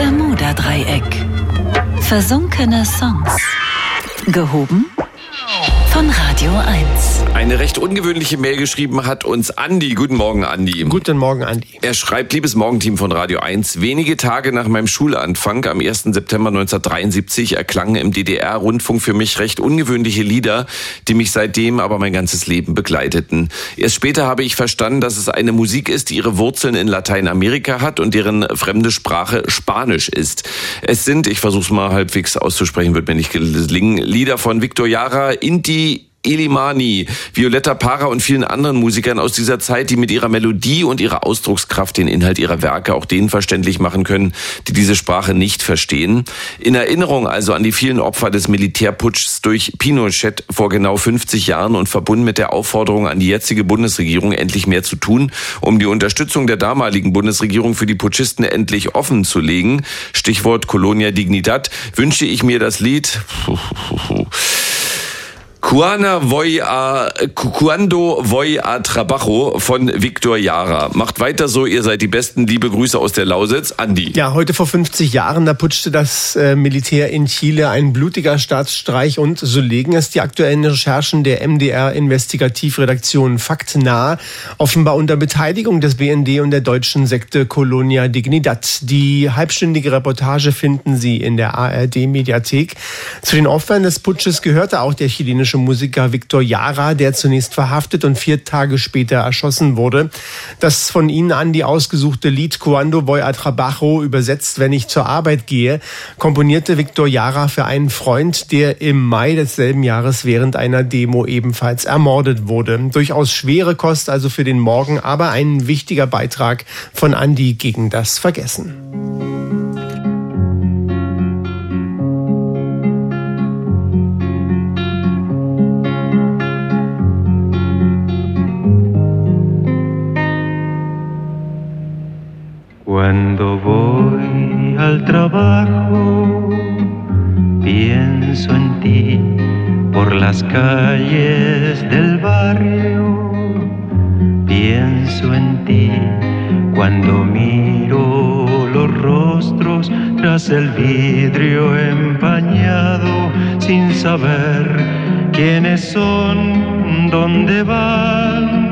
Bermuda-Dreieck. Versunkene Songs. Gehoben von Radio 1. Eine recht ungewöhnliche Mail geschrieben hat uns Andi. Guten Morgen, Andi. Guten Morgen, Andi. Er schreibt: Liebes Morgenteam von Radio 1, wenige Tage nach meinem Schulanfang am 1. September 1973 erklangen im DDR-Rundfunk für mich recht ungewöhnliche Lieder, die mich seitdem aber mein ganzes Leben begleiteten. Erst später habe ich verstanden, dass es eine Musik ist, die ihre Wurzeln in Lateinamerika hat und deren fremde Sprache Spanisch ist. Es sind, ich versuche es mal halbwegs auszusprechen, wird mir nicht gelingen, Lieder von Víctor Jara, Inti Illimani, Violetta Parra und vielen anderen Musikern aus dieser Zeit, die mit ihrer Melodie und ihrer Ausdruckskraft den Inhalt ihrer Werke auch denen verständlich machen können, die diese Sprache nicht verstehen. In Erinnerung also an die vielen Opfer des Militärputschs durch Pinochet vor genau 50 Jahren und verbunden mit der Aufforderung an die jetzige Bundesregierung, endlich mehr zu tun, um die Unterstützung der damaligen Bundesregierung für die Putschisten endlich offen zu legen, Stichwort Colonia Dignidad, wünsche ich mir das Lied Cuando voy a trabajo von Víctor Jara. Macht weiter so, ihr seid die Besten. Liebe Grüße aus der Lausitz, Andi. Ja, heute vor 50 Jahren, da putschte das Militär in Chile, ein blutiger Staatsstreich, und so legen es die aktuellen Recherchen der MDR-Investigativredaktion Fakt nahe, offenbar unter Beteiligung des BND und der deutschen Sekte Colonia Dignidad. Die halbstündige Reportage finden Sie in der ARD-Mediathek. Zu den Opfern des Putsches gehörte auch der chilenische Musiker Víctor Jara, der zunächst verhaftet und 4 Tage später erschossen wurde. Das von Ihnen an die ausgesuchte Lied Cuando voy a trabajo, übersetzt wenn ich zur Arbeit gehe, komponierte Víctor Jara für einen Freund, der im Mai desselben Jahres während einer Demo ebenfalls ermordet wurde. Durchaus schwere Kost also für den Morgen, aber ein wichtiger Beitrag von Andi gegen das Vergessen. Cuando voy al trabajo, pienso en ti por las calles del barrio. Pienso en ti cuando miro los rostros tras el vidrio empañado, sin saber quiénes son, dónde van.